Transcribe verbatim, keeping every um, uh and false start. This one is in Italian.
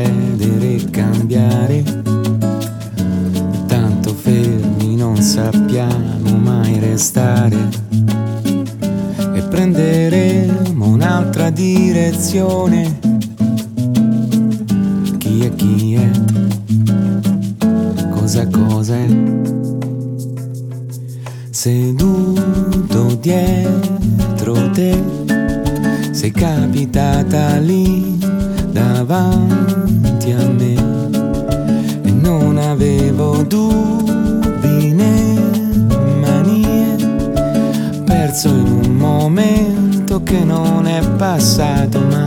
cedere e cambiare, tanto fermi non sappiamo mai restare, e prenderemo un'altra direzione. Chi è chi è, cosa cosa è, seduto dietro te, sei capitata lì davanti a me e non avevo dubbi né manie, perso in un momento che non è passato mai.